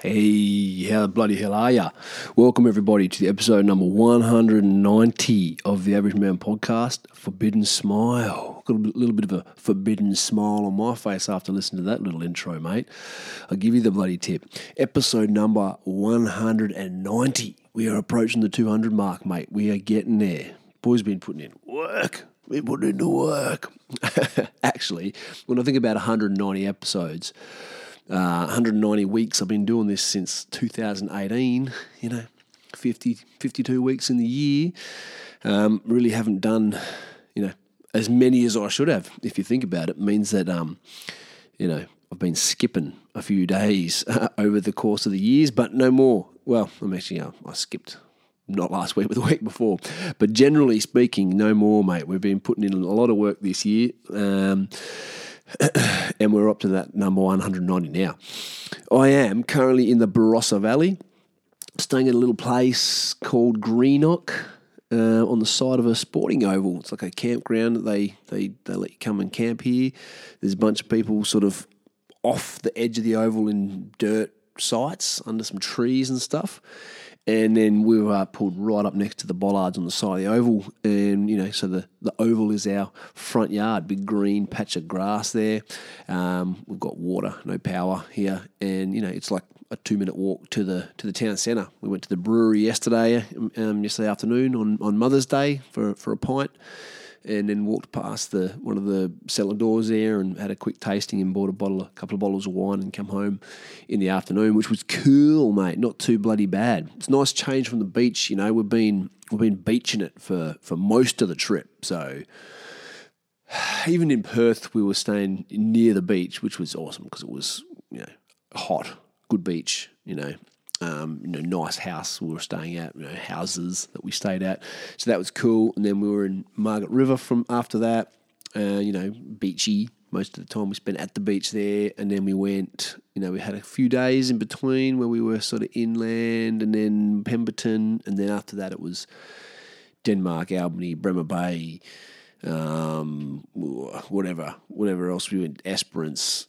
Hey, how the bloody hell are ya? Welcome everybody to the episode number 190 of the Average Man Podcast, Forbidden Smile. Got a little bit of a forbidden smile on my face after listening to that little intro, mate. I'll give you the bloody tip. Episode number 190. We are approaching the 200 mark, mate. We are getting there. Boys been putting in work. Been putting into work. Actually, when I think about 190 episodes, 190 weeks, I've been doing this since 2018, 52 weeks in the year. Really haven't done, as many as I should have, if you think about it. It means that, I've been skipping a few days over the course of the years, but no more. Well, I skipped not last week, but the week before. But generally speaking, no more, mate. We've been putting in a lot of work this year. And we're up to that number 190 now. I am currently in the Barossa Valley, staying at a little place called Greenock on the side of a sporting oval. It's like a campground that they let you come and camp here. There's a bunch of people sort of off the edge of the oval in dirt sites under some trees and stuff. And then we were pulled right up next to the bollards on the side of the oval. And, so the oval is our front yard, big green patch of grass there. We've got water, no power here. And, it's like a 2-minute walk to the town centre. We went to the brewery yesterday afternoon on Mother's Day for a pint. And then walked past one of the cellar doors there and had a quick tasting and bought a couple of bottles of wine and come home in the afternoon, which was cool, mate. Not too bloody bad. It's a nice change from the beach. We've been beaching it for most of the trip. So even in Perth, we were staying near the beach, which was awesome because it was hot, good beach. Nice house we were staying at, houses that we stayed at. So that was cool. And then we were in Margaret River from after that, beachy. Most of the time we spent at the beach there. And then we went, we had a few days in between where we were sort of inland and then Pemberton. And then after that it was Denmark, Albany, Bremer Bay, whatever else we went, Esperance,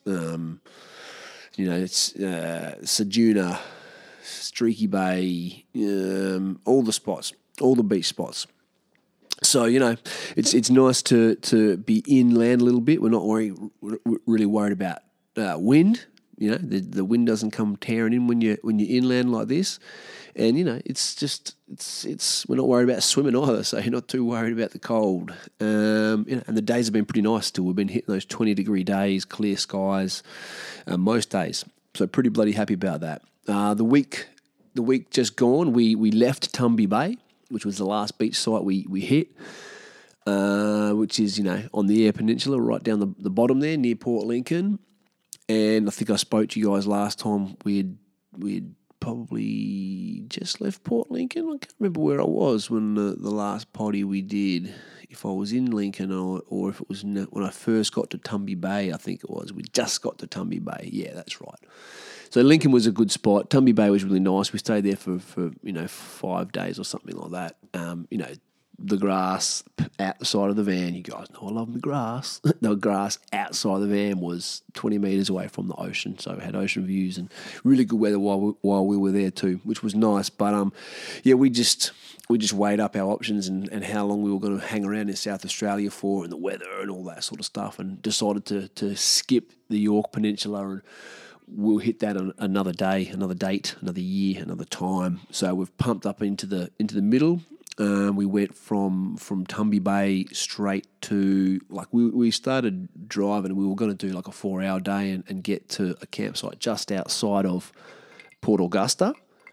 Ceduna, Streaky Bay, all the spots, all the beach spots. So, it's nice to be inland a little bit. We're not really worried about wind. The wind doesn't come tearing in when you're inland like this. And, it's we're not worried about swimming either, so you're not too worried about the cold. And the days have been pretty nice still. We've been hitting those 20-degree days, clear skies, most days. So pretty bloody happy about that. The week just gone, we left Tumby Bay, which was the last beach site we hit, which is, on the Eyre Peninsula, right down the bottom there near Port Lincoln. And I think I spoke to you guys last time. We'd probably just left Port Lincoln. I can't remember where I was when the last potty we did, if I was in Lincoln or if it was when I first got to Tumby Bay, I think it was. We just got to Tumby Bay. Yeah, that's right. So Lincoln was a good spot. Tumby Bay was really nice. We stayed there for 5 days or something like that. The grass out the side of the van. You guys know I love the grass. The grass outside the van was 20 metres away from the ocean, so we had ocean views and really good weather while we were there too, which was nice. But we just weighed up our options and how long we were going to hang around in South Australia for, and the weather and all that sort of stuff, and decided to skip the Yorke Peninsula, and we'll hit that on another day, another date, another year, another time. So we've pumped up into the middle. We went from Tumby Bay straight to, we started driving, and we were going to do like a 4-hour day and get to a campsite just outside of Port Augusta.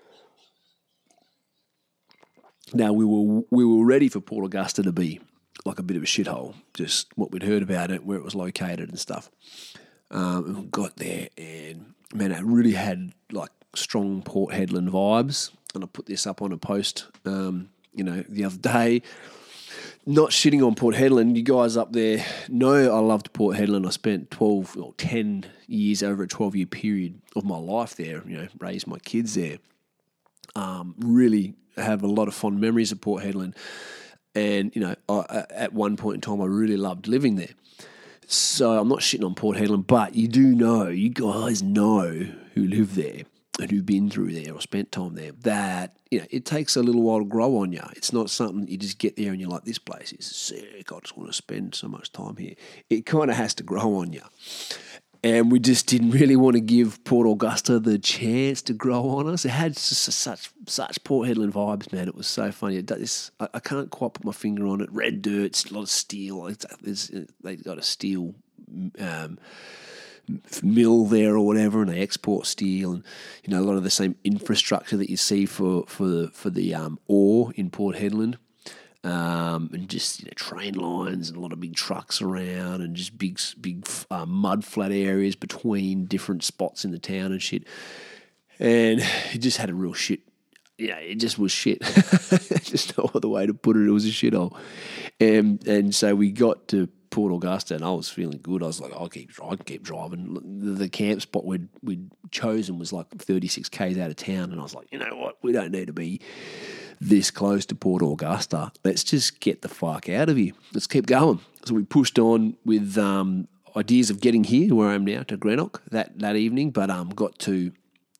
Now we were ready for Port Augusta to be like a bit of a shithole, just what we'd heard about it, where it was located and stuff. And we got there, and man, it really had like strong Port Hedland vibes. And I put this up on a post, the other day. Not shitting on Port Hedland. You guys up there know I loved Port Hedland. I spent 10 years over a 12-year period of my life there, raised my kids there. Really have a lot of fond memories of Port Hedland. And, at one point in time, I really loved living there. So I'm not shitting on Port Hedland, but you guys know who live there, who've been through there or spent time there, that it takes a little while to grow on you. It's not something that you just get there and you're like, this place is sick, I just want to spend so much time here. It kind of has to grow on you. And we just didn't really want to give Port Augusta the chance to grow on us. It had such Port Hedland vibes, man. It was so funny. I can't quite put my finger on it. Red dirt, a lot of steel. They got a steel mill there or whatever, and they export steel, and a lot of the same infrastructure that you see for the ore in Port Hedland. And just train lines and a lot of big trucks around, and just big mud flat areas between different spots in the town and shit. And it just had a real shit. It just was shit. Just no other way to put it. It was a shithole. And so we got to Port Augusta, and I was feeling good. I was like, I can keep driving. The camp spot we'd chosen was like 36 k's out of town, and I was like, you know what? We don't need to be this close to Port Augusta. Let's just get the fuck out of here. Let's keep going. So we pushed on with ideas of getting here, where I am now, to Greenock that evening, but got to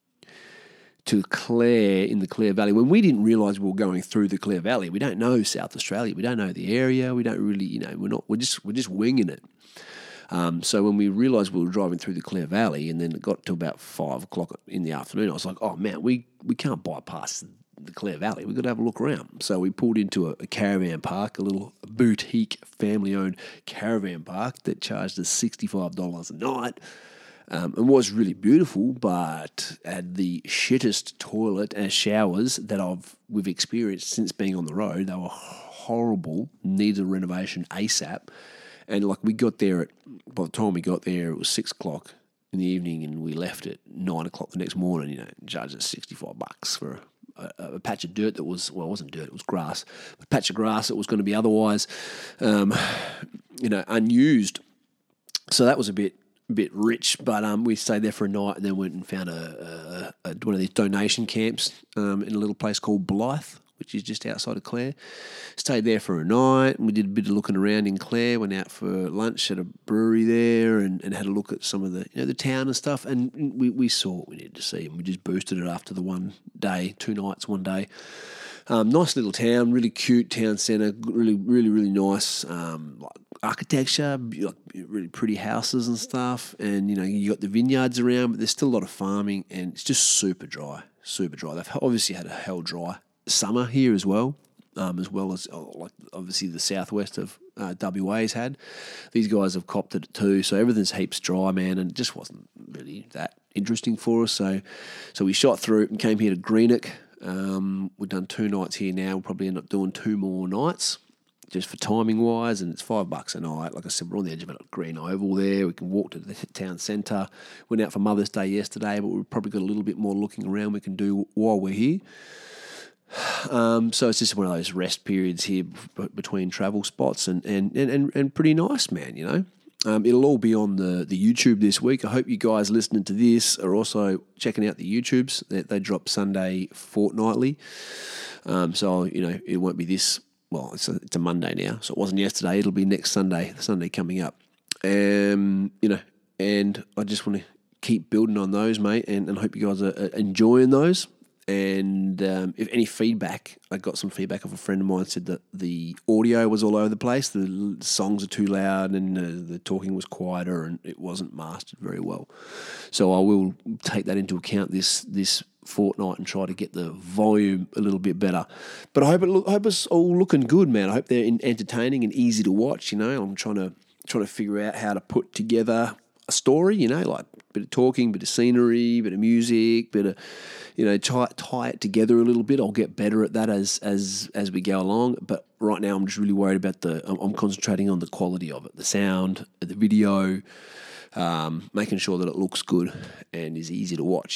Clare, in the Clare Valley, when we didn't realise we were going through the Clare Valley. We don't know South Australia. We don't know the area. We don't really, we're just winging it. So when we realised we were driving through the Clare Valley, and then it got to about 5 o'clock in the afternoon, I was like, oh man, we can't bypass the Clare Valley. We've got to have a look around. So we pulled into a caravan park, a little boutique family-owned caravan park that charged us $65 a night. And was really beautiful, but had the shittest toilet and showers that we've experienced since being on the road. They were horrible, needed a renovation ASAP. And we got there by the time we got there, it was 6 o'clock in the evening, and we left at 9 o'clock the next morning. Charged us $65 for a patch of dirt that was, well, it wasn't dirt, it was grass. A patch of grass that was going to be otherwise, unused. So that was a bit rich, but we stayed there for a night, and then went and found one of these donation camps in a little place called Blythe, which is just outside of Clare. Stayed there for a night, and we did a bit of looking around in Clare. Went out for lunch at a brewery there, and had a look at some of the town and stuff. And we saw what we needed to see, and we just boosted it after the 1 day, 2 nights, 1 day. Nice little town, really cute town centre, really, really, really nice architecture, really pretty houses and stuff. And, you got the vineyards around, but there's still a lot of farming, and it's just super dry, super dry. They've obviously had a hell dry summer here as well as obviously the southwest of WA's had. These guys have copped it too, so everything's heaps dry, man, and it just wasn't really that interesting for us. So we shot through it and came here to Greenock. We've done 2 nights here now. We'll probably end up doing 2 more nights, just for timing wise, and it's $5 a night. Like I said, we're on the edge of a green oval there. We can walk to the town centre. Went out for Mother's Day yesterday, but we've probably got a little bit more looking around we can do while we're here. So it's just one of those rest periods here between travel spots, and pretty nice, man. It'll all be on the YouTube this week. I hope you guys listening to this are also checking out the YouTubes. They drop Sunday fortnightly. So it won't be this. Well, it's a Monday now, so it wasn't yesterday. It'll be next Sunday, the Sunday coming up. And I just want to keep building on those, mate, and I hope you guys are enjoying those. And if any feedback, I got some feedback of a friend of mine said that the audio was all over the place. The songs are too loud, and the talking was quieter, and it wasn't mastered very well. So I will take that into account this fortnight and try to get the volume a little bit better. But I hope it's all looking good, man. I hope they're entertaining and easy to watch. I'm trying to figure out how to put together a story. Like a bit of talking, bit of scenery, bit of music, bit of tie it together a little bit. I'll get better at that as we go along. But right now, I'm just really worried about I'm concentrating on the quality of it, the sound, the video, making sure that it looks good and is easy to watch.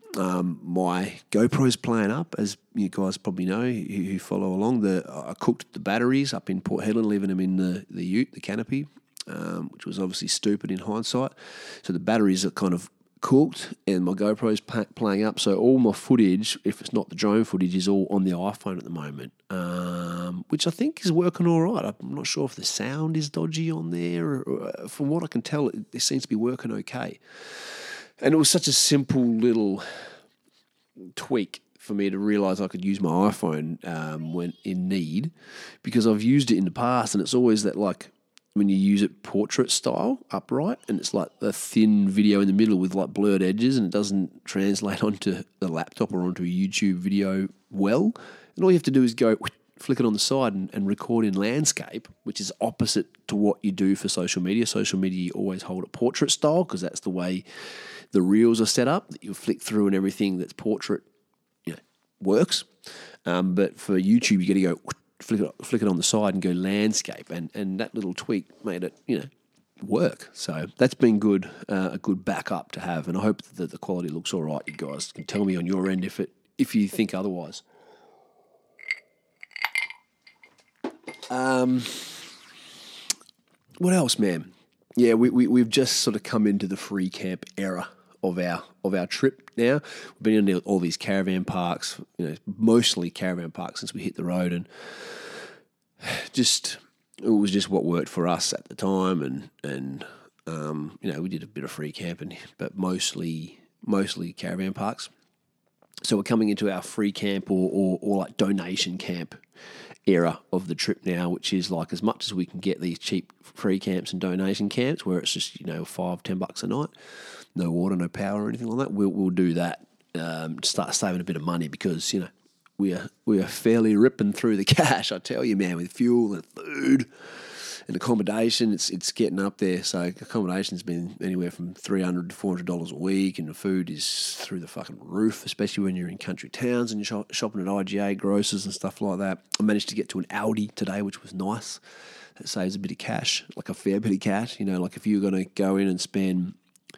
My GoPro's playing up, as you guys probably know who follow along. I cooked the batteries up in Port Hedland, leaving them in the ute, the canopy, which was obviously stupid in hindsight. So the batteries are kind of cooked, and my GoPro's playing up. So all my footage, if it's not the drone footage, is all on the iPhone at the moment, which I think is working all right. I'm not sure if the sound is dodgy on there. Or from what I can tell, it seems to be working okay. And it was such a simple little tweak for me to realise I could use my iPhone when in need, because I've used it in the past, and it's always that like when you use it portrait style upright, and it's like a thin video in the middle with like blurred edges, and it doesn't translate onto the laptop or onto a YouTube video well. And all you have to do is go flick it on the side and record in landscape, which is opposite to what you do for social media. Social media, you always hold it portrait style because that's the way the reels are set up, that you flick through and everything that's portrait, works. But for YouTube, you got to go flick it on the side and go landscape, and that little tweak made it, work. So that's been good, a good backup to have, and I hope that the quality looks all right. You guys can tell me on your end if you think otherwise. What else, man? Yeah, we've just sort of come into the free camp era of our trip now. We've been in all these caravan parks, mostly caravan parks since we hit the road, and it was just what worked for us at the time, and we did a bit of free camping, but mostly caravan parks. So we're coming into our free camp or like donation camp era of the trip now, which is like as much as we can get these cheap free camps and donation camps where it's just $5-10 a night, no water, no power or anything like that. We'll do that, start saving a bit of money, because we are fairly ripping through the cash, I tell you, man, with fuel and food and accommodation. It's getting up there. So accommodation's been anywhere from $300 to $400 a week, and the food is through the fucking roof, especially when you're in country towns and you're shopping at IGA grocers and stuff like that. I managed to get to an Aldi today, which was nice. That saves a bit of cash, like a fair bit of cash. Like if you're going to go in and spend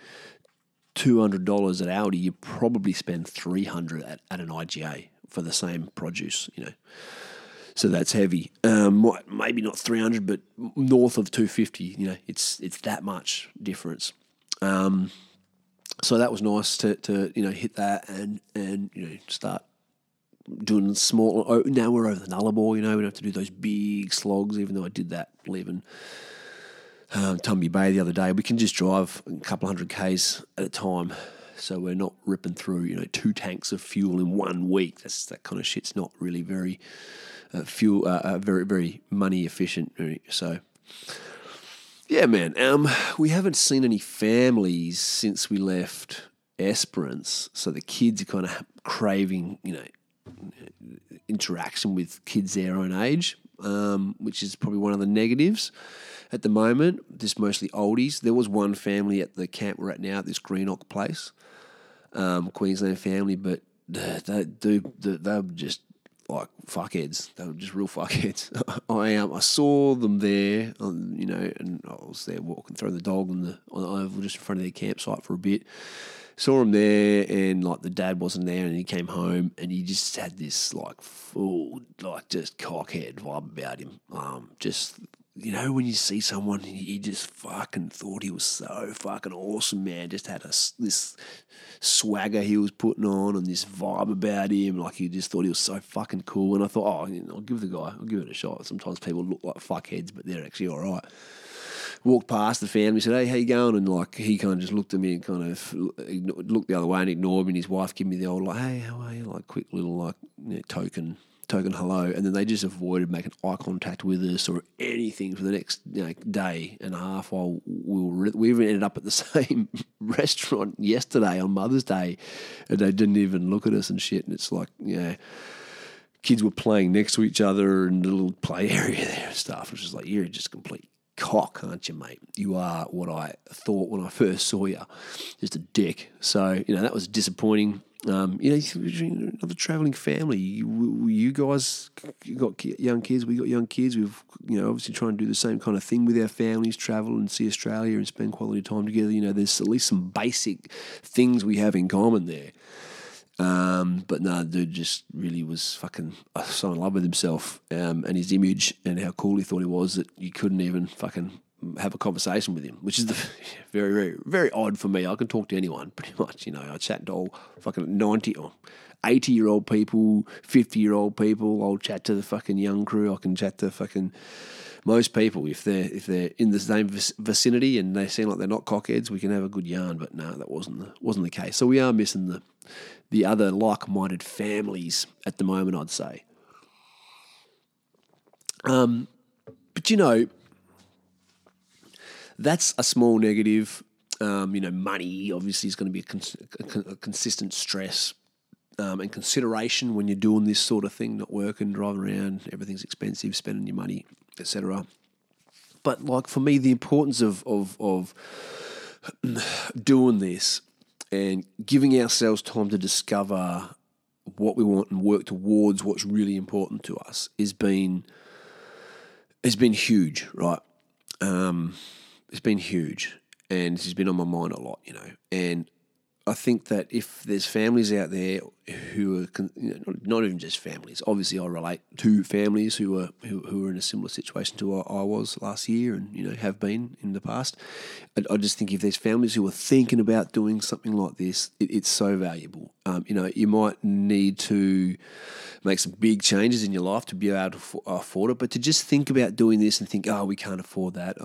$200 at Aldi, you probably spend $300 at an IGA for the same produce, So that's heavy. Maybe not 300, but north of 250. It's that much difference. So that was nice to hit that and start doing small. Oh, now we're over the Nullarbor. We don't have to do those big slogs. Even though I did that leaving Tumby Bay the other day, we can just drive a couple hundred k's at a time. So we're not ripping through 2 tanks of fuel in 1 week. That kind of shit's not really very very, very money efficient. So, yeah, man. We haven't seen any families since we left Esperance, so the kids are kind of craving, interaction with kids their own age, which is probably one of the negatives at the moment. Just mostly oldies. There was one family at the camp we're at now, at this Greenock place, Queensland family, but they were just like fuckheads. They were just real fuckheads. I saw them there, and I was there walking through the dog on the oval just in front of their campsite for a bit. Saw him there, and like the dad wasn't there, and he came home, and he just had this like full, like just cockhead vibe about him. Just when you see someone, he just fucking thought he was so fucking awesome, man. Just had this swagger he was putting on and this vibe about him. Like he just thought he was so fucking cool. And I thought, I'll give it a shot. Sometimes people look like fuckheads, but they're actually all right. Walked past the family, said, "Hey, how you going?" And like he kind of just looked at me and kind of looked the other way and ignored me. And his wife gave me the old like, "Hey, how are you?" Like quick little like token hello, and then they just avoided making eye contact with us or anything for the next day and a half. While we even ended up at the same restaurant yesterday on Mother's Day, and they didn't even look at us and shit. And it's like, kids were playing next to each other in the little play area there and stuff. It's just like, you're just complete cock, aren't you, mate? You are what I thought when I first saw you, just a dick. So that was disappointing. Another travelling family. You guys, you got young kids. We got young kids. We've obviously trying to do the same kind of thing with our families, travel and see Australia and spend quality time together. There's at least some basic things we have in common there. But no, the dude just really was fucking so in love with himself and his image and how cool he thought he was that you couldn't even fucking have a conversation with him, which is very, very, very odd for me. I can talk to anyone pretty much. I chat to all fucking 90 or 80-year-old people, 50-year-old people. I'll chat to the fucking young crew. I can chat to fucking most people, if they're in the same vicinity and they seem like they're not cockheads, we can have a good yarn. But no, that wasn't the case. So we are missing the other like-minded families at the moment, I'd say. But that's a small negative. Money obviously is going to be a consistent stress and consideration when you're doing this sort of thing, not working, driving around, everything's expensive, spending your money, etc. But like for me, the importance of doing this and giving ourselves time to discover what we want and work towards what's really important to us has been huge, right? It's been huge, and this has been on my mind a lot, and I think that if there's families out there who are, not even just families, obviously I relate to families who are in a similar situation to what I was last year and, have been in the past. I just think if there's families who are thinking about doing something like this, it's so valuable. You might need to make some big changes in your life to be able to afford it, but to just think about doing this and think, we can't afford that,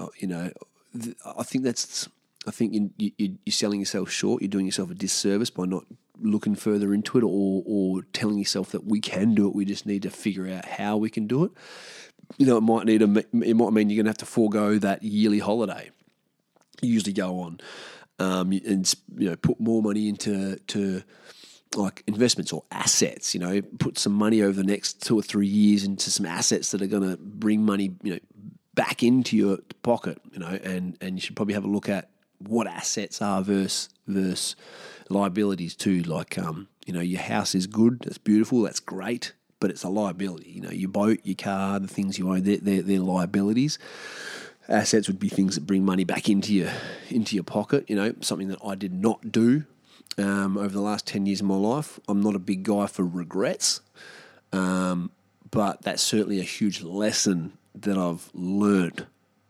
I think you're selling yourself short. You're doing yourself a disservice by not looking further into it or telling yourself that we can do it. We just need to figure out how we can do it. It might mean you're going to have to forego that yearly holiday you usually go on, and put more money into like investments or assets. Put some money over the next 2 or 3 years into some assets that are going to bring money, back into your pocket. And you should probably have a look at what assets are versus liabilities too. Like, your house is good, that's beautiful, that's great, but it's a liability. Your boat, your car, the things you own, they're liabilities. Assets would be things that bring money back into your pocket. Something that I did not do over the last 10 years of my life. I'm not a big guy for regrets, but that's certainly a huge lesson that I've learned.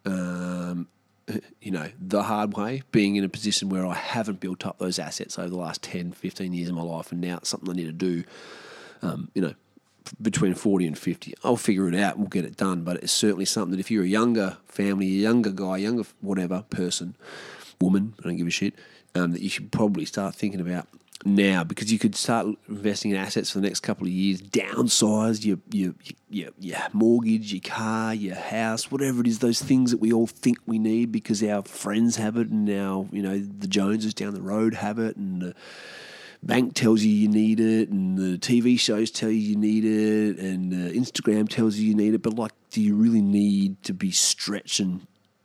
The hard way, being in a position where I haven't built up those assets over the last 10, 15 years of my life, and now it's something I need to do, between 40 and 50. I'll figure it out and we'll get it done, but it's certainly something that if you're a younger family, a younger guy, younger whatever person, woman, I don't give a shit, that you should probably start thinking about now, because you could start investing in assets for the next couple of years, downsize your mortgage, your car, your house, whatever it is, those things that we all think we need because our friends have it and now, the Joneses down the road have it and the bank tells you need it and the TV shows tell you need it and Instagram tells you need it. But like, do you really need to be stretching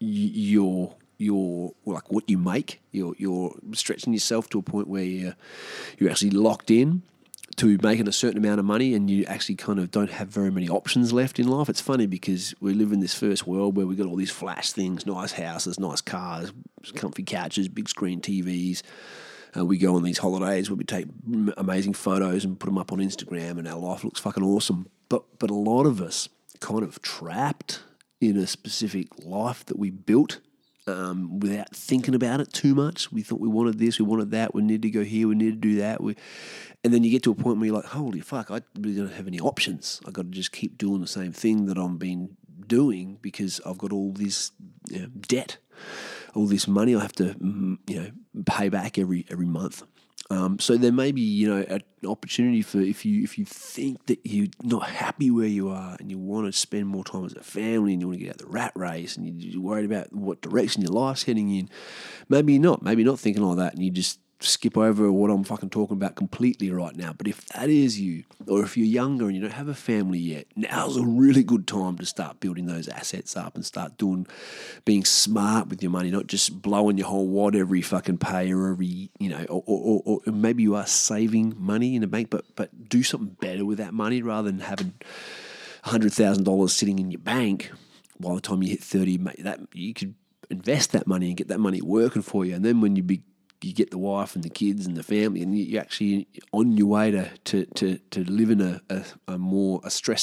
your like what you make? You're stretching yourself to a point where you're actually locked in to making a certain amount of money and you actually kind of don't have very many options left in life. It's funny because we live in this first world where we've got all these flash things, nice houses, nice cars, comfy couches, big screen TVs. We go on these holidays where we take amazing photos and put them up on Instagram and our life looks fucking awesome. But a lot of us kind of trapped in a specific life that we built without thinking about it too much. We thought we wanted this, we wanted that, we need to go here, we need to do that. And then you get to a point where you're like, holy fuck, I really don't have any options. I've got to just keep doing the same thing that I've been doing because I've got all this debt, all this money I have to pay back every month. So there may be an opportunity for if you think that you're not happy where you are and you want to spend more time as a family and you want to get out of the rat race and you're worried about what direction your life's heading in, maybe not thinking like that and you just skip over what I'm fucking talking about completely right now. But if that is you, or if you're younger and you don't have a family yet, now's a really good time to start building those assets up and start being smart with your money, not just blowing your whole wad every fucking pay or every, or maybe you are saving money in a bank, but do something better with that money rather than having $100,000 sitting in your bank. By the time you hit 30, that you could invest that money and get that money working for you. And then when you get the wife and the kids and the family, and you're actually on your way to live in a more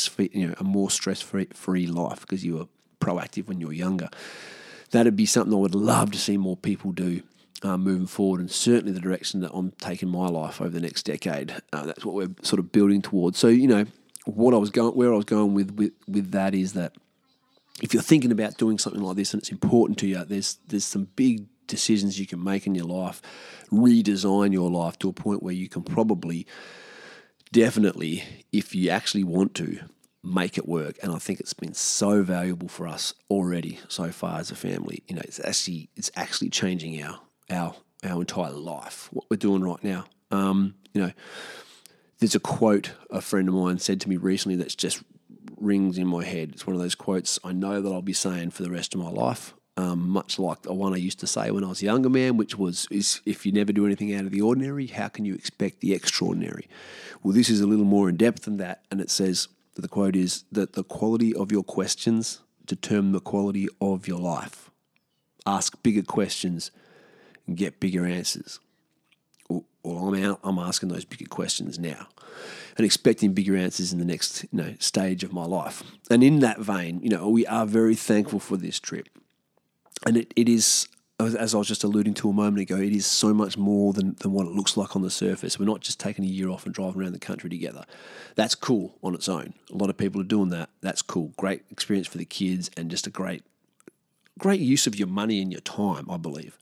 stress-free life because you were proactive when you were younger. That'd be something I would love to see more people do moving forward, and certainly the direction that I'm taking my life over the next decade. That's what we're sort of building towards. So where I was going with that is that if you're thinking about doing something like this and it's important to you, there's some big decisions you can make in your life, redesign your life to a point where you can probably, definitely, if you actually want to, make it work. And I think it's been so valuable for us already so far as a family. You know, it's actually changing our entire life, what we're doing right now. You know, there's a quote a friend of mine said to me recently that's just rings in my head. It's one of those quotes I know that I'll be saying for the rest of my life, much like the one I used to say when I was a younger man, which is if you never do anything out of the ordinary, how can you expect the extraordinary? Well, this is a little more in depth than that, and it says that the quote is that the quality of your questions determine the quality of your life. Ask bigger questions and get bigger answers. Well, I'm asking those bigger questions now and expecting bigger answers in the next stage of my life. And in that vein, we are very thankful for this trip. And it is, as I was just alluding to a moment ago, it is so much more than what it looks like on the surface. We're not just taking a year off and driving around the country together. That's cool on its own. A lot of people are doing that. That's cool. Great experience for the kids and just a great use of your money and your time, I believe.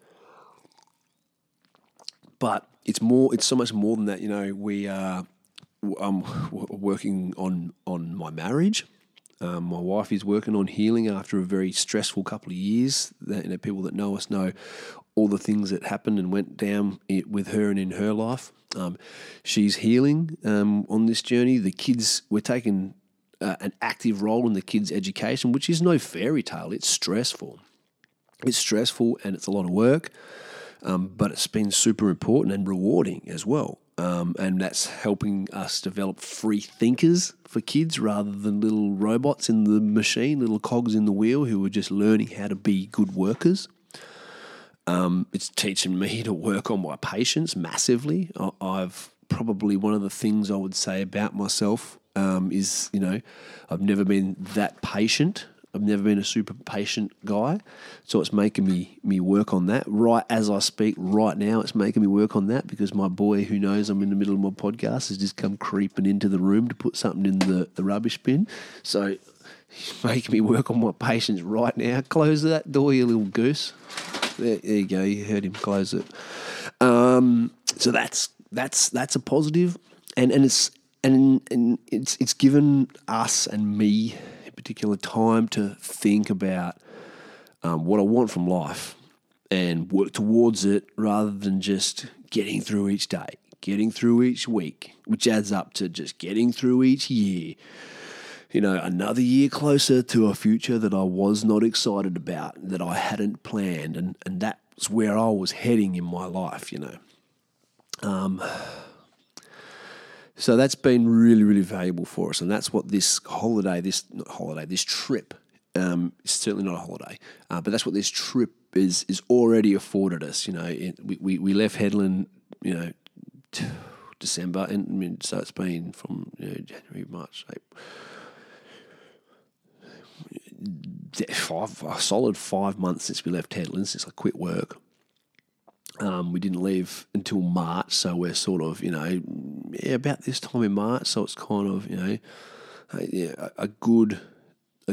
But it's so much more than that. I'm working on my marriage. My wife is working on healing after a very stressful couple of years. People that know us know all the things that happened and went down with her and in her life. She's healing on this journey. The kids, we're taking an active role in the kids' education, which is no fairy tale. It's stressful. It's stressful and it's a lot of work. But it's been super important and rewarding as well. And that's helping us develop free thinkers for kids rather than little robots in the machine, little cogs in the wheel who are just learning how to be good workers. It's teaching me to work on my patience massively. I've probably one of the things I would say about myself is, I've never been that patient. I've never been a super patient guy, so it's making me work on that. Right as I speak right now, it's making me work on that because my boy, who knows I'm in the middle of my podcast, has just come creeping into the room to put something in the rubbish bin. So he's making me work on my patience right now. Close that door, you little goose. There you go. You heard him close it. So that's a positive, and it's given us and me particular time to think about what I want from life and work towards it rather than just getting through each day, getting through each week, which adds up to just getting through each year. Another year closer to a future that I was not excited about, that I hadn't planned, and that's where I was heading in my life, So that's been really, really valuable for us, and that's what this trip, is certainly not a holiday, but that's what this trip is already afforded us. We left Hedland, December, and so it's been from January, March, a solid 5 months since we left Hedland, since I quit work. We didn't leave until March, so we're sort of, about this time in March. So it's kind of, a good, a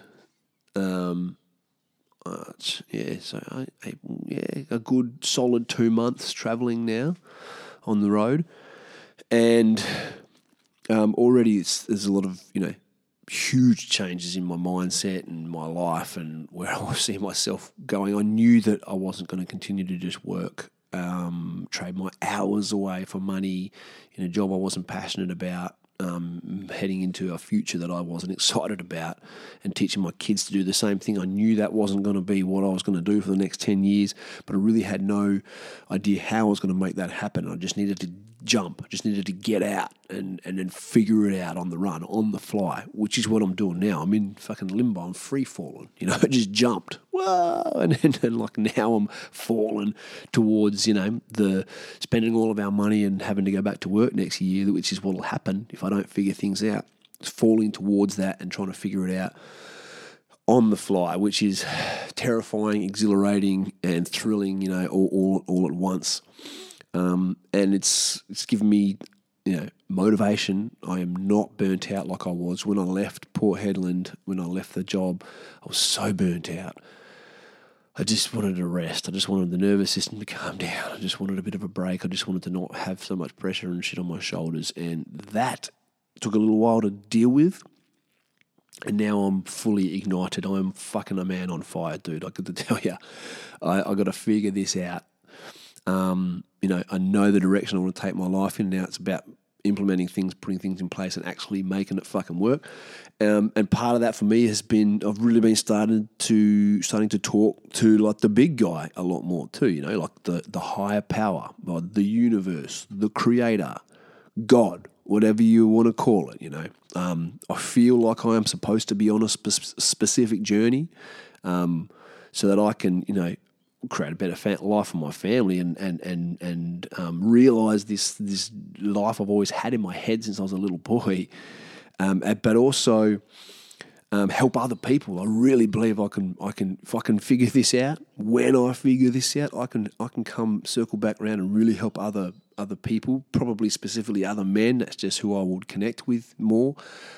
good solid 2 months traveling now on the road, and already there's a lot of huge changes in my mindset and my life and where I see myself going. I knew that I wasn't going to continue to just work, trade my hours away for money in a job I wasn't passionate about, heading into a future that I wasn't excited about, and teaching my kids to do the same thing. I knew that wasn't going to be what I was going to do for the next 10 years, but I really had no idea how I was going to make that happen. I just needed to jump. I just needed to get out and then figure it out on the run, on the fly, which is what I'm doing now. I'm in fucking limbo. I'm free falling. I just jumped. Whoa! And then now I'm falling towards, the spending all of our money and having to go back to work next year, which is what will happen if I don't figure things out. It's falling towards that and trying to figure it out on the fly, which is terrifying, exhilarating, and thrilling, all at once. And it's given me, motivation. I am not burnt out like I was when I left Port Hedland. When I left the job, I was so burnt out. I just wanted a rest. I just wanted the nervous system to calm down. I just wanted a bit of a break. I just wanted to not have so much pressure and shit on my shoulders. And that took a little while to deal with. And now I'm fully ignited. I'm fucking a man on fire, dude. I got to tell you, I got to figure this out. I know the direction I want to take my life in. Now it's about implementing things, putting things in place, and actually making it fucking work. And part of that for me has been I've really been starting to talk to like the big guy a lot more too. Like the higher power, the universe, the creator, God, whatever you want to call it. I feel like I am supposed to be on a specific journey, so that I can create a better life for my family and realize this life I've always had in my head since I was a little boy, but also help other people. I really believe I can if I can figure this out. When I figure this out, I can come circle back around and really help other people, probably specifically other men. That's just who I would connect with more.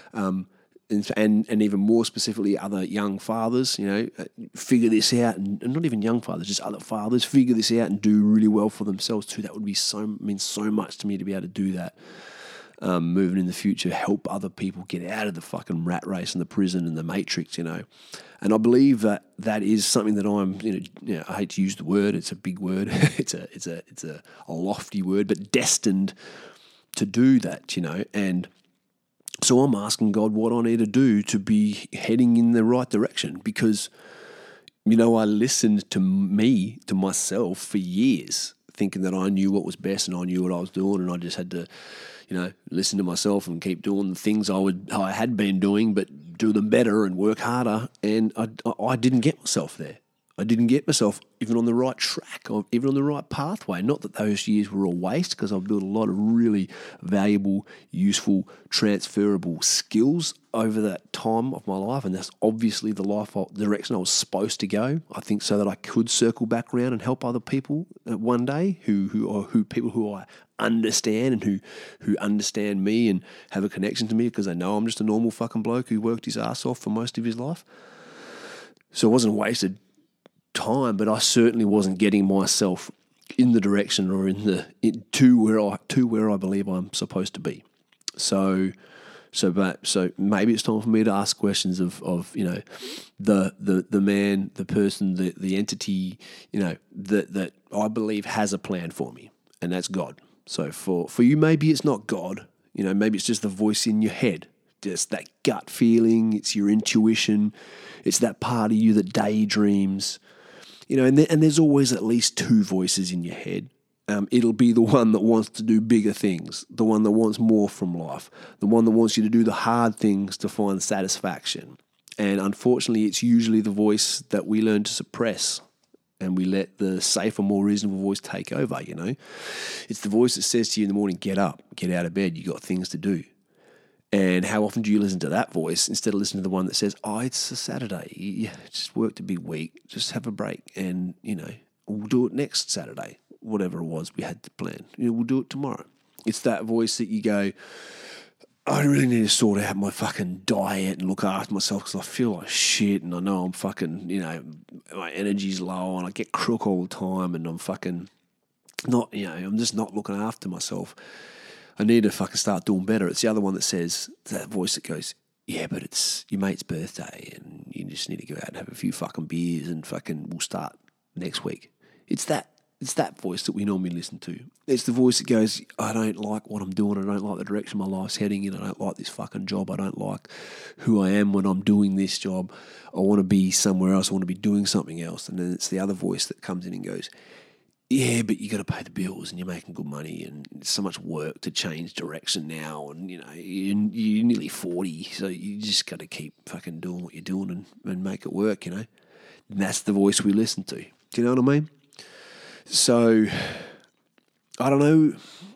And even more specifically, other young fathers, figure this out, and not even young fathers, just other fathers figure this out and do really well for themselves too. That would mean so much to me to be able to do that. Moving in the future, help other people get out of the fucking rat race and the prison and the matrix, And I believe that is something that I'm, I hate to use the word, it's a big word, it's a lofty word, but destined to do that, and so I'm asking God what I need to do to be heading in the right direction, because, I listened to myself for years, thinking that I knew what was best and I knew what I was doing, and I just had to, listen to myself and keep doing the things I had been doing, but do them better and work harder. And I didn't get myself there. I didn't get myself even on the right track, or even on the right pathway. Not that those years were a waste, because I've built a lot of really valuable, useful, transferable skills over that time of my life, and that's obviously the direction I was supposed to go. I think so that I could circle back around and help other people one day, who people who I understand and who understand me and have a connection to me, because they know I'm just a normal fucking bloke who worked his ass off for most of his life. So it wasn't wasted time, but I certainly wasn't getting myself in the direction or to where I believe I'm supposed to be. So maybe it's time for me to ask questions of the man, the person, the entity, that I believe has a plan for me, and that's God. So for you, maybe it's not God, maybe it's just the voice in your head, just that gut feeling. It's your intuition. It's that part of you that daydreams. And there's always at least two voices in your head. It'll be the one that wants to do bigger things, the one that wants more from life, the one that wants you to do the hard things to find satisfaction. And unfortunately, it's usually the voice that we learn to suppress, and we let the safer, more reasonable voice take over, It's the voice that says to you in the morning, get up, get out of bed, you got things to do. And how often do you listen to that voice instead of listening to the one that says, oh, it's a Saturday, you just worked a big week, just have a break, and, we'll do it next Saturday, whatever it was we had to plan. We'll do it tomorrow. It's that voice that you go, I really need to sort out my fucking diet and look after myself, because I feel like shit, and I know I'm fucking, my energy's low and I get crook all the time, and I'm fucking not, I'm just not looking after myself. I need to fucking start doing better. It's the other one that says, that voice that goes, yeah, but it's your mate's birthday and you just need to go out and have a few fucking beers and fucking we'll start next week. It's that voice that we normally listen to. It's the voice that goes, I don't like what I'm doing. I don't like the direction my life's heading in. I don't like this fucking job. I don't like who I am when I'm doing this job. I want to be somewhere else. I want to be doing something else. And then it's the other voice that comes in and goes, yeah, but you got to pay the bills and you're making good money and it's so much work to change direction now, and you're nearly 40, so you just got to keep fucking doing what you're doing and make it work, And that's the voice we listen to. Do you know what I mean? So I don't know,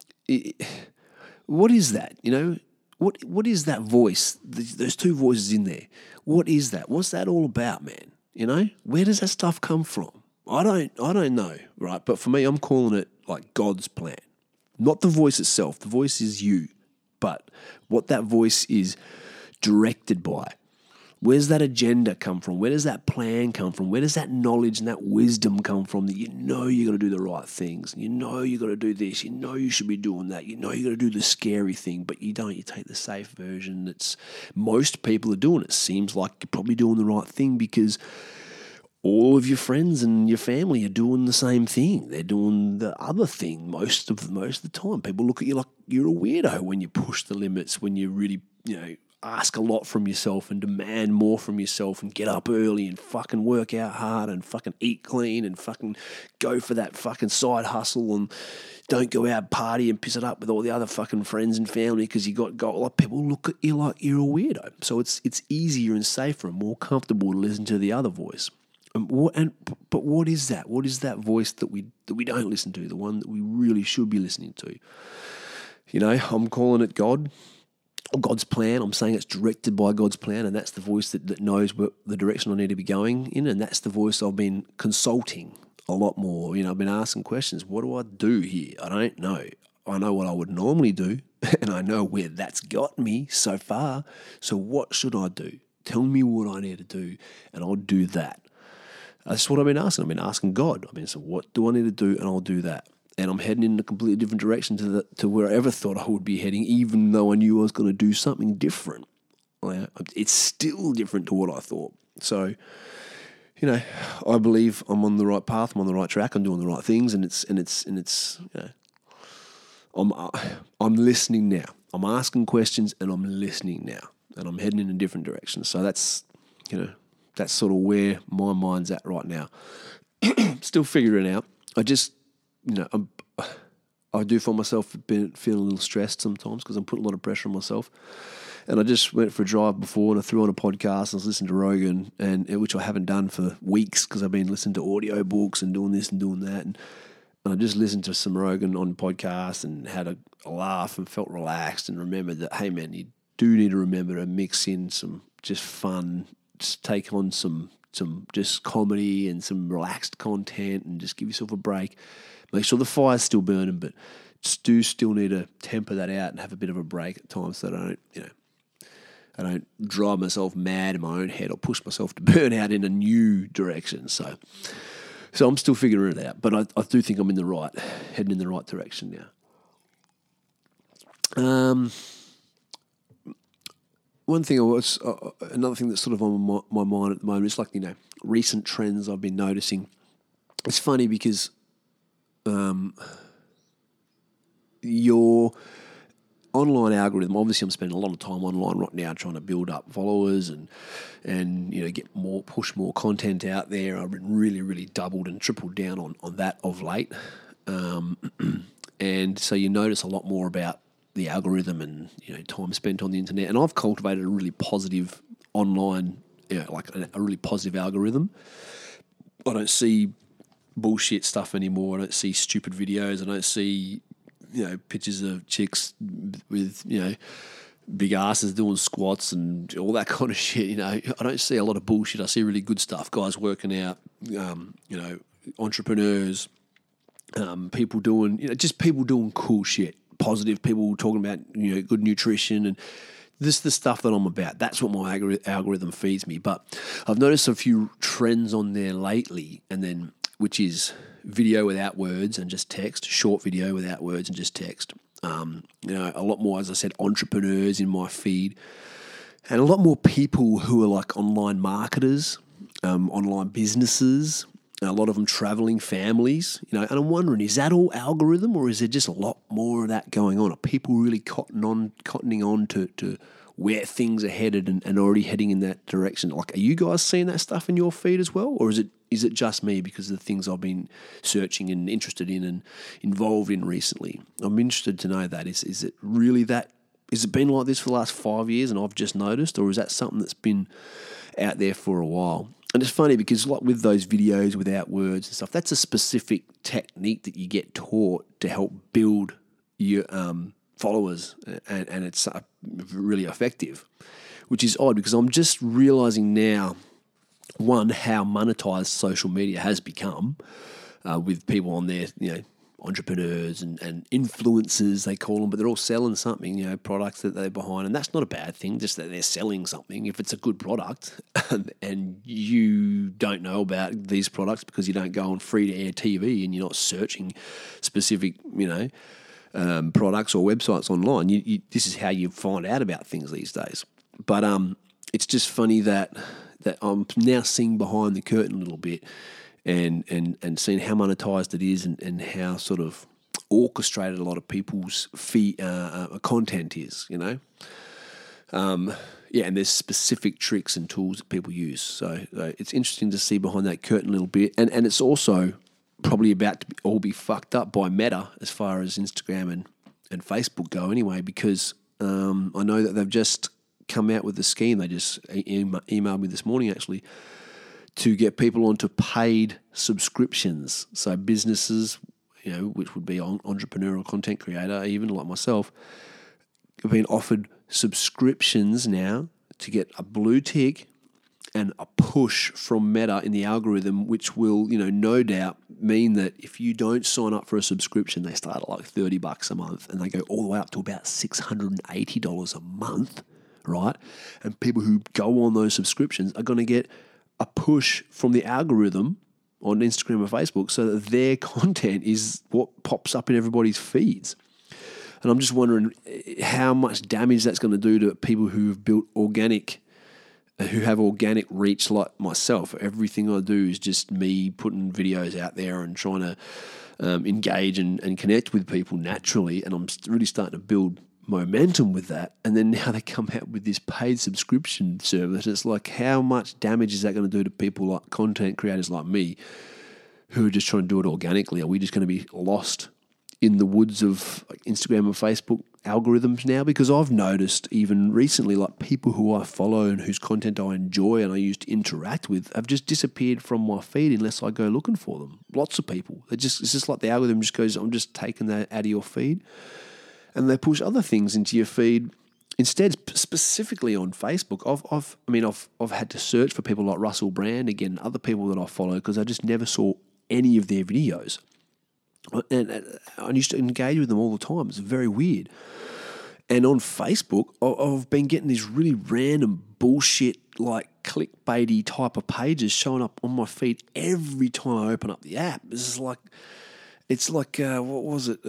what is that? What is that voice? There's two voices in there. What is that? What's that all about, man? Where does that stuff come from? I don't know, right? But for me, I'm calling it like God's plan. Not the voice itself. The voice is you. But what that voice is directed by. Where's that agenda come from? Where does that plan come from? Where does that knowledge and that wisdom come from that you know you got to do the right things? You know you got to do this. You know you should be doing that. You know you got to do the scary thing, but you don't. You take the safe version. That's most people are doing. It seems like you're probably doing the right thing because all of your friends and your family are doing the same thing. They're doing the other thing most of the time. People look at you like you're a weirdo when you push the limits, when you really, ask a lot from yourself and demand more from yourself and get up early and fucking work out hard and fucking eat clean and fucking go for that fucking side hustle and don't go out party and piss it up with all the other fucking friends and family because you got like people look at you like you're a weirdo. So it's easier and safer and more comfortable to listen to the other voice. But what is that? What is that voice that we don't listen to? The one that we really should be listening to? I'm calling it God. God's plan. I'm saying it's directed by God's plan, and that's the voice that knows what the direction I need to be going in, and that's the voice I've been consulting a lot more. I've been asking questions. What do I do here? I don't know. I know what I would normally do, and I know where that's got me so far. So what should I do? Tell me what I need to do, and I'll do that. That's what I've been asking. I've been asking God. So what do I need to do, and I'll do that. And I'm heading in a completely different direction to where I ever thought I would be heading, even though I knew I was going to do something different. It's still different to what I thought. So, I believe I'm on the right path. I'm on the right track. I'm doing the right things, and I'm listening now. I'm asking questions, and I'm listening now, and I'm heading in a different direction. So that's sort of where my mind's at right now. Still figuring it out. I do find myself feeling a little stressed sometimes because I'm putting a lot of pressure on myself. And I just went for a drive before and I threw on a podcast and I was listening to Rogan, which I haven't done for weeks because I've been listening to audio books and doing this and doing that. And I just listened to some Rogan on podcasts and had a laugh and felt relaxed and remembered that, hey man, you do need to remember to mix in some just fun, just take on some just comedy and some relaxed content and just give yourself a break. Make sure the fire's still burning, but still need to temper that out and have a bit of a break at times so that I don't drive myself mad in my own head or push myself to burn out in a new direction. So I'm still figuring it out, but I do think I'm heading in the right direction now. One thing another thing that's sort of on my mind at the moment is like, recent trends I've been noticing. It's funny because your online algorithm, obviously I'm spending a lot of time online right now trying to build up followers and push more content out there. I've been really, really doubled and tripled down on that of late. And so you notice a lot more about the algorithm and time spent on the internet. And I've cultivated a really positive online, a really positive algorithm. I don't see bullshit stuff anymore. I don't see stupid videos. I don't see pictures of chicks with big asses doing squats and all that kind of shit. I don't see a lot of bullshit. I see really good stuff. Guys working out. Entrepreneurs. People doing just people doing cool shit. Positive people talking about good nutrition and this is the stuff that I'm about. That's what my algorithm feeds me. But I've noticed a few trends on there lately, which is video without words and just text, short video without words and just text. A lot more, as I said, entrepreneurs in my feed, and a lot more people who are like online marketers, online businesses. A lot of them traveling families, and I'm wondering, is that all algorithm or is there just a lot more of that going on? Are people really cottoning on to where things are headed and already heading in that direction? Like, are you guys seeing that stuff in your feed as well? Or is it just me because of the things I've been searching and interested in and involved in recently? I'm interested to know that. Is it really that? Has it been like this for the last 5 years and I've just noticed? Or is that something that's been out there for a while? And it's funny because like with those videos without words and stuff, that's a specific technique that you get taught to help build your followers, and it's really effective, which is odd because I'm just realizing now, one, how monetized social media has become with people on there, entrepreneurs and influencers, they call them, but they're all selling something, products that they're behind. And that's not a bad thing, just that they're selling something. If it's a good product and you don't know about these products because you don't go on free-to-air TV and you're not searching specific, products or websites online, this is how you find out about things these days. But it's just funny that I'm now seeing behind the curtain a little bit and seeing how monetized it is and how sort of orchestrated a lot of people's content is, and there's specific tricks and tools that people use. So it's interesting to see behind that curtain a little bit. And it's also probably about to all be fucked up by Meta as far as Instagram and Facebook go anyway, because I know that they've just come out with a scheme. They just emailed me this morning actually to get people onto paid subscriptions. So businesses, which would be entrepreneurial content creator, even like myself, have been offered subscriptions now to get a blue tick and a push from Meta in the algorithm, which will, no doubt mean that if you don't sign up for a subscription, they start at like $30 a month and they go all the way up to about $680 a month, right? And people who go on those subscriptions are going to get a push from the algorithm on Instagram or Facebook so that their content is what pops up in everybody's feeds. And I'm just wondering how much damage that's going to do to people who've built who have organic reach like myself. Everything I do is just me putting videos out there and trying to engage and connect with people naturally. And I'm really starting to build momentum with that. And then now they come out with this paid subscription service. It's like, how much damage is that going to do to people like content creators like me who are just trying to do it organically? Are we just going to be lost in the woods of Instagram and Facebook algorithms now? Because I've noticed even recently, like people who I follow and whose content I enjoy and I used to interact with have just disappeared from my feed unless I go looking for them. Lots of people. It's just like the algorithm just goes, I'm just taking that out of your feed. And they push other things into your feed instead, specifically on Facebook. I've had to search for people like Russell Brand, again, other people that I follow, because I just never saw any of their videos. And I used to engage with them all the time. It's very weird. And on Facebook, I've been getting these really random bullshit, like clickbaity type of pages showing up on my feed every time I open up the app. It's like what was it?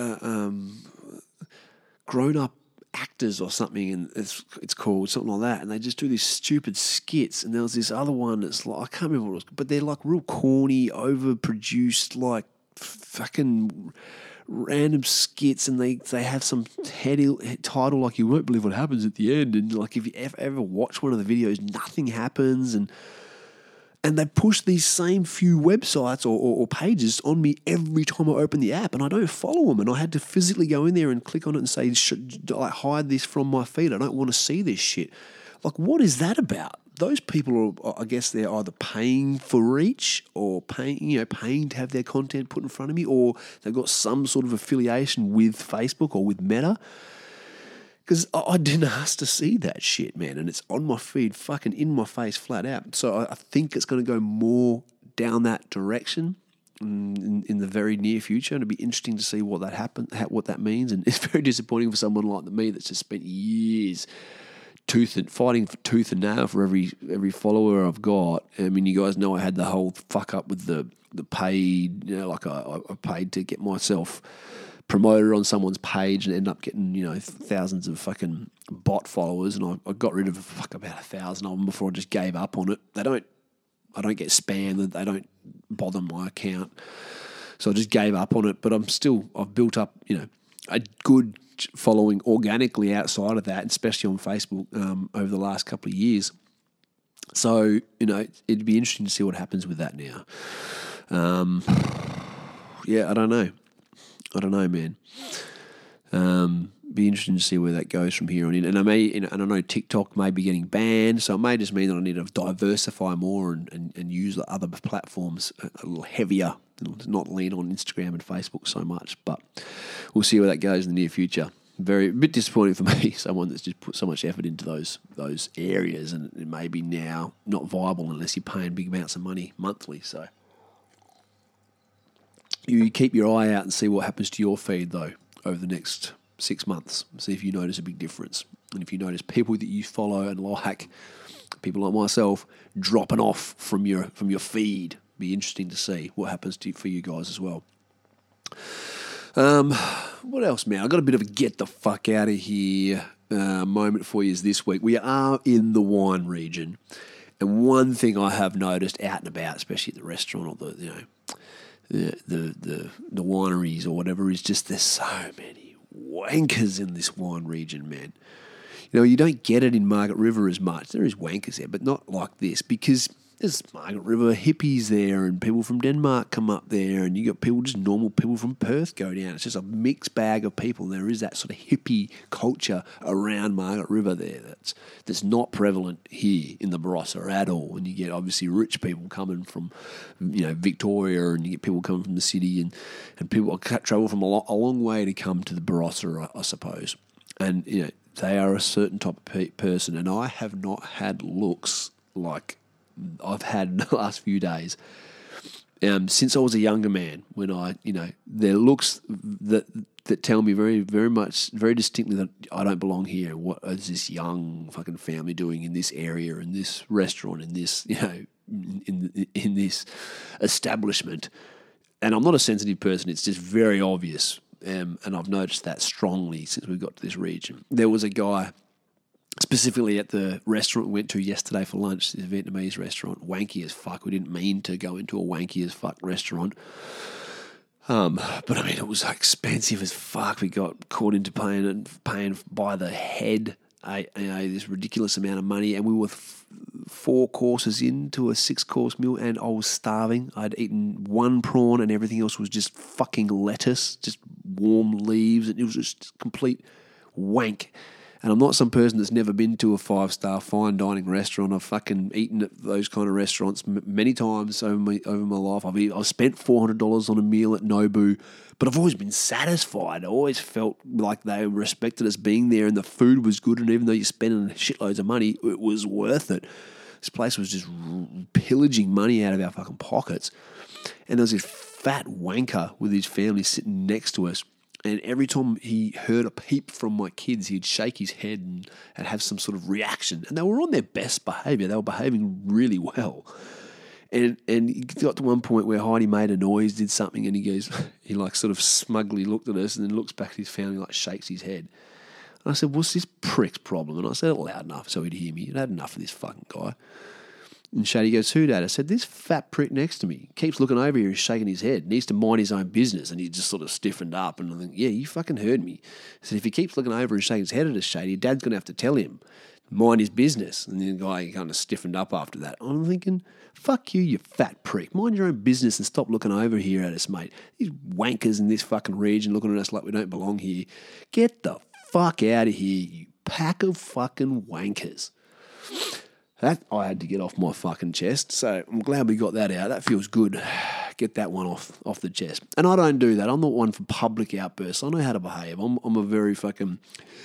Grown-up actors or something, and it's called something like that, and they just do these stupid skits. And there was this other one that's like, I can't remember what it was, but they're like real corny, overproduced, like fucking random skits, and they have some title like, you won't believe what happens at the end, and like if you ever watch one of the videos, nothing happens, and they push these same few websites or pages on me every time I open the app, and I don't follow them. And I had to physically go in there and click on it and say, I hide this from my feed. I don't want to see this shit. Like, what is that about? Those people are, I guess they're either paying for reach or paying to have their content put in front of me, or they've got some sort of affiliation with Facebook or with Meta. Because I didn't ask to see that shit, man, and it's on my feed, fucking in my face, flat out. So I think it's going to go more down that direction in the very near future, and it'll be interesting to see what that means. And it's very disappointing for someone like me that's just spent years fighting for tooth and nail for every follower I've got. I mean, you guys know I had the whole fuck up with the paid, like I paid to get myself promoted on someone's page and end up getting, thousands of fucking bot followers, and I got rid of about 1,000 of them before I just gave up on it. I don't get spammed, they don't bother my account, so I just gave up on it. But I've built up, a good following organically outside of that, especially on Facebook, over the last couple of years. So, it'd be interesting to see what happens with that now. I don't know. Man. Be interesting to see where that goes from here on in. And I know TikTok may be getting banned, so it may just mean that I need to diversify more and use the other platforms a little heavier, not lean on Instagram and Facebook so much. But we'll see where that goes in the near future. A bit disappointing for me, someone that's just put so much effort into those areas, and it may be now not viable unless you're paying big amounts of money monthly. So You keep your eye out and see what happens to your feed, though, over the next 6 months. See if you notice a big difference. And if you notice people that you follow and like, people like myself, dropping off from your feed, be interesting to see what happens for you guys as well. What else, man? I got a bit of a get the fuck out of here moment for you this week. We are in the wine region, and one thing I have noticed out and about, especially at the restaurant or the wineries or whatever, is just there's so many wankers in this wine region, man. You know, you don't get it in Margaret River as much. There is wankers there, but not like this, because there's Margaret River hippies there, and people from Denmark come up there, and you got people, just normal people from Perth go down. It's just a mixed bag of people. There is that sort of hippie culture around Margaret River there that's not prevalent here in the Barossa at all. And you get obviously rich people coming from, Victoria, and you get people coming from the city, and people travel from a long way to come to the Barossa, I suppose. And they are a certain type of person, and I have not had looks like I've had the last few days since I was a younger man. When their looks that tell me very, very much, very distinctly that I don't belong here. What is this young fucking family doing in this area, in this restaurant, in this in this establishment? And I'm not a sensitive person. It's just very obvious, and I've noticed that strongly since we got to this region. There was a guy, specifically at the restaurant we went to yesterday for lunch, this Vietnamese restaurant, wanky as fuck. We didn't mean to go into a wanky as fuck restaurant. But I mean, it was expensive as fuck. We got caught into paying by the head, this ridiculous amount of money. And we were 4 courses into a 6-course meal, and I was starving. I'd eaten 1 prawn and everything else was just fucking lettuce, just warm leaves. And it was just complete wank. And I'm not some person that's never been to a 5-star fine dining restaurant. I've fucking eaten at those kind of restaurants many times over my life. I've spent $400 on a meal at Nobu, but I've always been satisfied. I always felt like they respected us being there, and the food was good. And even though you're spending shitloads of money, it was worth it. This place was just pillaging money out of our fucking pockets. And there was this fat wanker with his family sitting next to us. And every time he heard a peep from my kids, he'd shake his head and have some sort of reaction. And they were on their best behaviour. They were behaving really well. And he got to one point where Heidi made a noise, did something, and he sort of smugly looked at us and then looks back at his family, shakes his head. And I said, what's this prick's problem? And I said it loud enough so he'd hear me. I'd had enough of this fucking guy. And Shady goes, who, Dad? I said, this fat prick next to me keeps looking over here, he's shaking his head, needs to mind his own business. And he just sort of stiffened up. And I think, yeah, you fucking heard me. I said, if he keeps looking over and shaking his head at us, Shady, Dad's going to have to tell him, mind his business. And the guy kind of stiffened up after that. I'm thinking, fuck you, you fat prick. Mind your own business and stop looking over here at us, mate. These wankers in this fucking region looking at us like we don't belong here. Get the fuck out of here, you pack of fucking wankers. That I had to get off my fucking chest, so I'm glad we got that out. That feels good. Get that one off the chest. And I don't do that. I'm not one for public outbursts. I know how to behave. I'm a very fucking,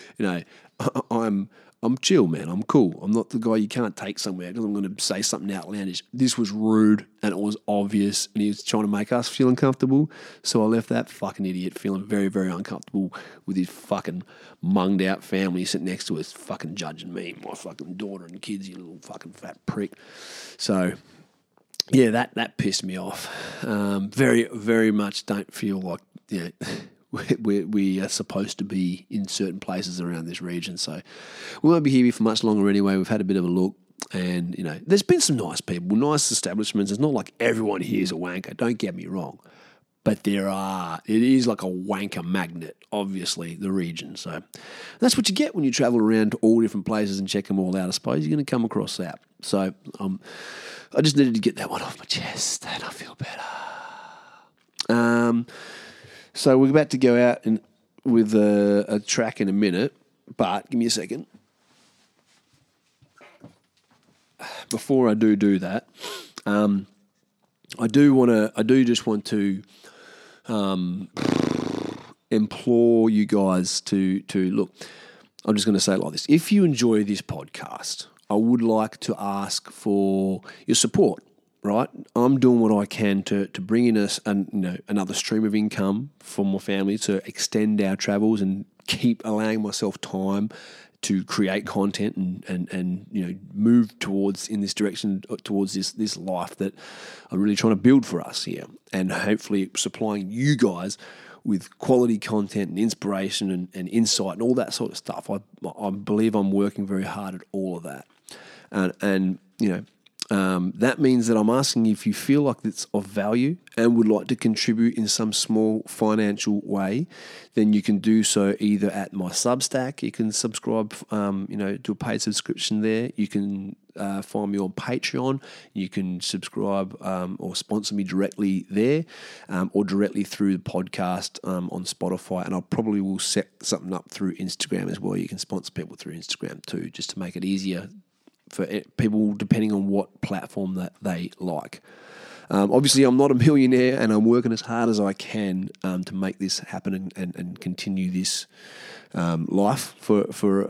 I'm chill, man. I'm cool. I'm not the guy you can't take somewhere because I'm going to say something outlandish. This was rude and it was obvious, and he was trying to make us feel uncomfortable. So I left that fucking idiot feeling very, very uncomfortable with his fucking munged out family sitting next to us, fucking judging me, my fucking daughter and kids, you little fucking fat prick. So yeah, that pissed me off. Very, very much don't feel like we are supposed to be in certain places around this region. So we won't be here for much longer anyway. We've had a bit of a look, and there's been some nice people, nice establishments. It's not like everyone here is a wanker, don't get me wrong, but it is like a wanker magnet, obviously, the region. So that's what you get when you travel around to all different places and check them all out. I suppose you're going to come across that. So I just needed to get that one off my chest, and I feel better. So we're about to go out with a track in a minute, but give me a second. Before I do that, I do just want to implore you guys to look. I'm just going to say it like this: if you enjoy this podcast, I would like to ask for your support. right? I'm doing what I can to bring in another stream of income for my family to extend our travels and keep allowing myself time to create content and move towards in this direction towards this life that I'm really trying to build for us here, and hopefully supplying you guys with quality content and inspiration and insight and all that sort of stuff. I believe I'm working very hard at all of that, and that means that I'm asking if you feel like it's of value and would like to contribute in some small financial way, then you can do so either at my Substack. You can subscribe, do a paid subscription there. You can find me on Patreon. You can subscribe or sponsor me directly there, or directly through the podcast on Spotify. And I probably will set something up through Instagram as well. You can sponsor people through Instagram too, just to make it easier for people depending on what platform that they like. Obviously, I'm not a millionaire, and I'm working as hard as I can to make this happen and continue this life for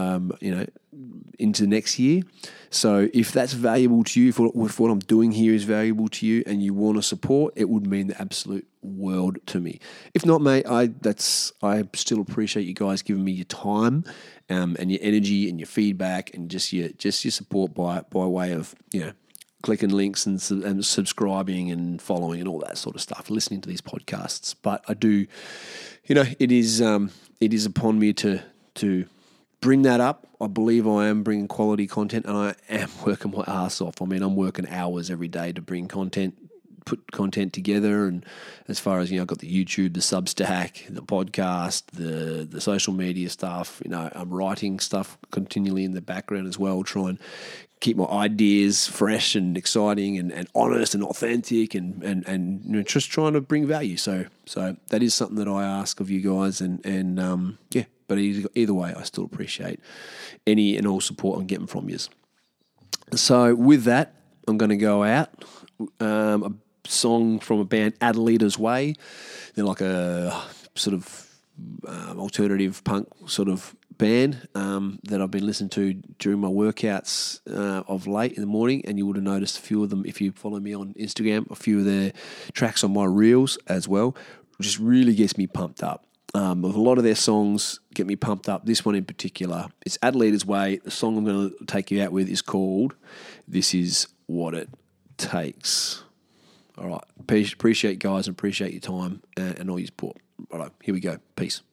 into next year. So if that's valuable to you, if what I'm doing here is valuable to you and you want to support, it would mean the absolute world to me. If not, mate, I still appreciate you guys giving me your time and your energy and your feedback and just your support by way of clicking links and subscribing and following and all that sort of stuff, listening to these podcasts. But I do, it is upon me to bring that up. I believe I am bringing quality content, and I am working my ass off. I mean, I'm working hours every day to bring put content together. And as far as, I've got the YouTube, the Substack, the podcast, the social media stuff, I'm writing stuff continually in the background as well, try and keep my ideas fresh and exciting and honest and authentic and just trying to bring value. So that is something that I ask of you guys, but either way, I still appreciate any and all support I'm getting from you. So with that, I'm going to go out. A song from a band, Adelita's Way. They're like a sort of alternative punk sort of band that I've been listening to during my workouts of late in the morning, and you would have noticed a few of them if you follow me on Instagram, a few of their tracks on my reels as well. Just really gets me pumped up. A lot of their songs get me pumped up. This one in particular, it's Adelita's Way. The song I'm going to take you out with is called This Is What It Takes. All right. Appreciate you guys and appreciate your time and all your support. All right. Here we go. Peace.